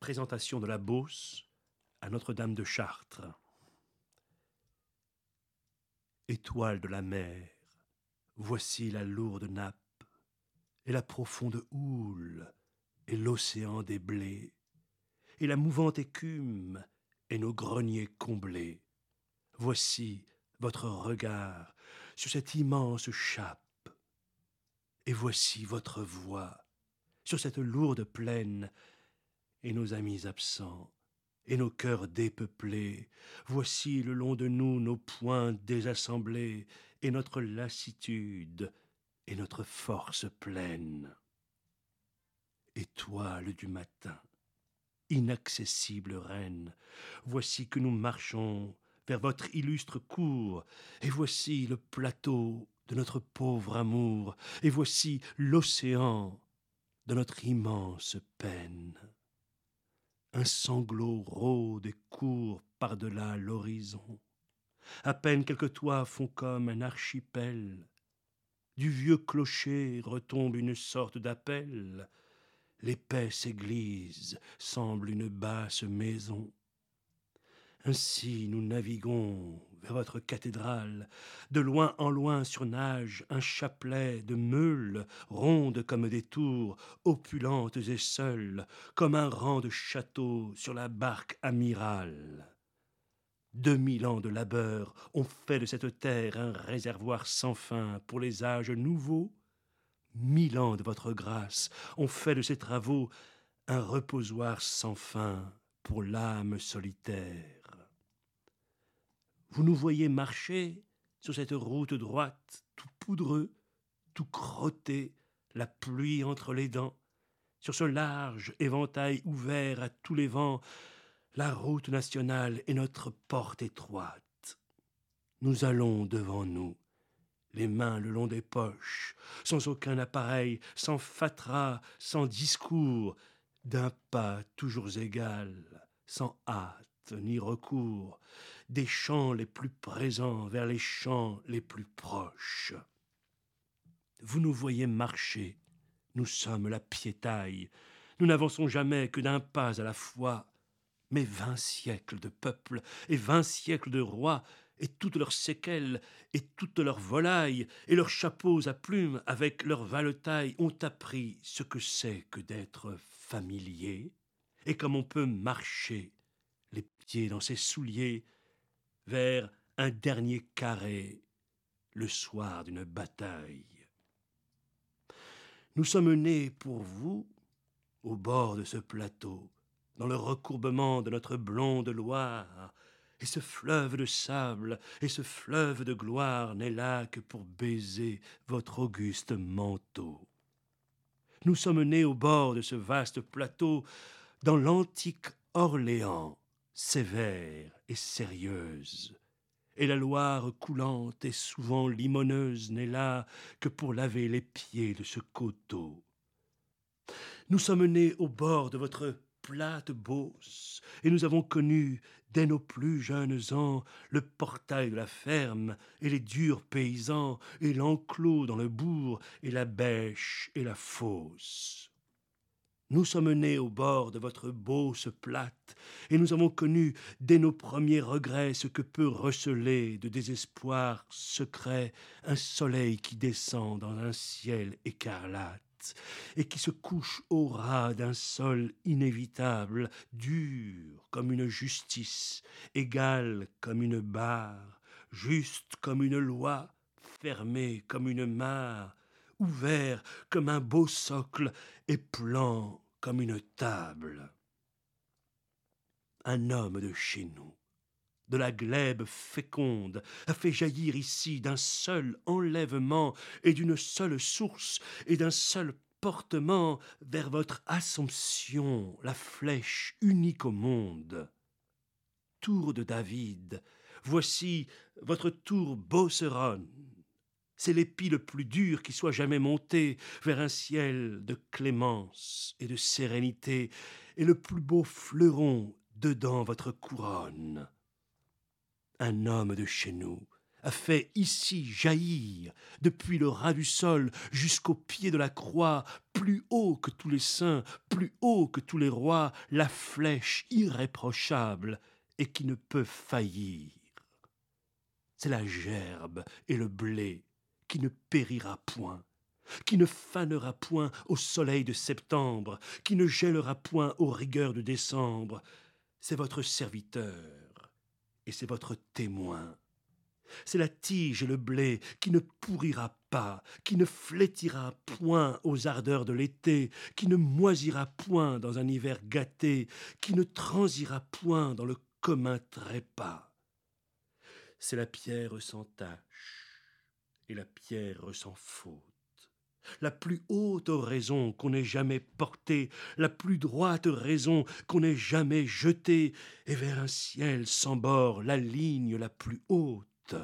Présentation de la Beauce à Notre-Dame de Chartres. Étoile de la mer, voici la lourde nappe, et la profonde houle, et l'océan des blés, et la mouvante écume, et nos greniers comblés. Voici votre regard sur cette immense chape, et voici votre voix sur cette lourde plaine, et nos amis absents, et nos cœurs dépeuplés. Voici le long de nous nos poings désassemblés, et notre lassitude, et notre force pleine. Étoile du matin, inaccessible reine, voici que nous marchons vers votre illustre cour, et voici le plateau de notre pauvre amour, et voici l'océan de notre immense peine. Un sanglot rôde et court par-delà l'horizon. À peine quelques toits font comme un archipel. Du vieux clocher retombe une sorte d'appel. L'épaisse église semble une basse maison. Ainsi nous naviguons vers votre cathédrale. De loin en loin surnage un chapelet de meules, rondes comme des tours, opulentes et seules, comme un rang de châteaux sur la barque amirale. 2000 ans de labeur ont fait de cette terre un réservoir sans fin pour les âges nouveaux. 1000 ans de votre grâce ont fait de ces travaux un reposoir sans fin pour l'âme solitaire. Vous nous voyez marcher sur cette route droite, tout poudreux, tout crotté, la pluie entre les dents, sur ce large éventail ouvert à tous les vents, la route nationale est notre porte étroite. Nous allons devant nous, les mains le long des poches, sans aucun appareil, sans fatras, sans discours, d'un pas toujours égal, sans hâte ni recours, des champs les plus présents vers les champs les plus proches. Vous nous voyez marcher, nous sommes la piétaille, nous n'avançons jamais que d'un pas à la fois, mais 20 siècles de peuples et 20 siècles de rois, et toutes leurs séquelles, et toutes leurs volailles, et leurs chapeaux à plumes avec leurs valetailles ont appris ce que c'est que d'être familier, et comme on peut marcher, les pieds dans ses souliers, vers un dernier carré, le soir d'une bataille. Nous sommes nés pour vous, au bord de ce plateau, dans le recourbement de notre blonde Loire, et ce fleuve de sable et ce fleuve de gloire n'est là que pour baiser votre auguste manteau. Nous sommes nés au bord de ce vaste plateau, dans l'antique Orléans, sévère et sérieuse, et la Loire coulante et souvent limoneuse n'est là que pour laver les pieds de ce coteau. Nous sommes nés au bord de votre plate Beauce, et nous avons connu, dès nos plus jeunes ans, le portail de la ferme, et les durs paysans, et l'enclos dans le bourg, et la bêche et la fosse. Nous sommes nés au bord de votre Beauce plate, et nous avons connu, dès nos premiers regrets, ce que peut receler de désespoir secret un soleil qui descend dans un ciel écarlate, et qui se couche au ras d'un sol inévitable, dur comme une justice, égal comme une barre, juste comme une loi, fermé comme une mare, ouvert comme un beau socle et plan comme une table. Un homme de chez nous, de la glèbe féconde, a fait jaillir ici d'un seul enlèvement et d'une seule source et d'un seul portement vers votre Assomption, la flèche unique au monde. Tour de David, voici votre tour Beauceronne. C'est l'épi le plus dur qui soit jamais monté vers un ciel de clémence et de sérénité, et le plus beau fleuron dedans votre couronne. Un homme de chez nous a fait ici jaillir, depuis le ras du sol jusqu'au pied de la croix, plus haut que tous les saints, plus haut que tous les rois, la flèche irréprochable et qui ne peut faillir. C'est la gerbe et le blé qui ne périra point, qui ne fanera point au soleil de septembre, qui ne gèlera point aux rigueurs de décembre. C'est votre serviteur et c'est votre témoin. C'est la tige et le blé qui ne pourrira pas, qui ne flétira point aux ardeurs de l'été, qui ne moisira point dans un hiver gâté, qui ne transira point dans le commun trépas. C'est la pierre sans tache et la pierre sans faute, la plus haute raison qu'on ait jamais portée, la plus droite raison qu'on ait jamais jetée, et vers un ciel sans bord la ligne la plus haute,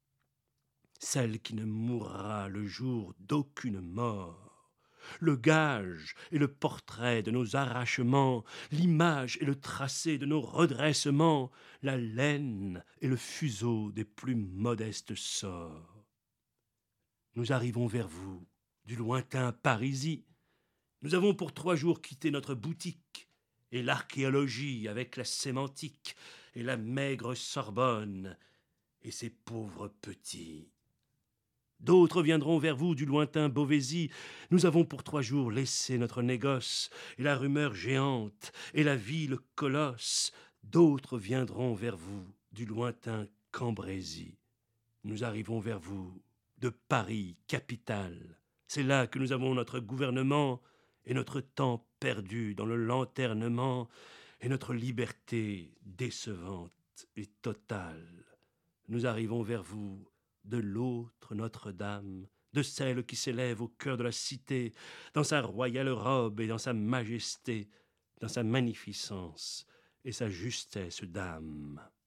celle qui ne mourra le jour d'aucune mort, le gage et le portrait de nos arrachements, l'image et le tracé de nos redressements, la laine et le fuseau des plus modestes sorts. Nous arrivons vers vous, du lointain Parisis. Nous avons pour 3 jours quitté notre boutique, et l'archéologie avec la sémantique, et la maigre Sorbonne, et ses pauvres petits. D'autres viendront vers vous du lointain Beauvaisis. Nous avons pour 3 jours laissé notre négoce, et la rumeur géante, et la ville colosse. D'autres viendront vers vous du lointain Cambrésis. Nous arrivons vers vous de Paris, capitale. C'est là que nous avons notre gouvernement et notre temps perdu dans le lanternement et notre liberté décevante et totale. Nous arrivons vers vous de l'autre Notre-Dame, de celle qui s'élève au cœur de la cité, dans sa royale robe et dans sa majesté, dans sa magnificence et sa justesse d'âme.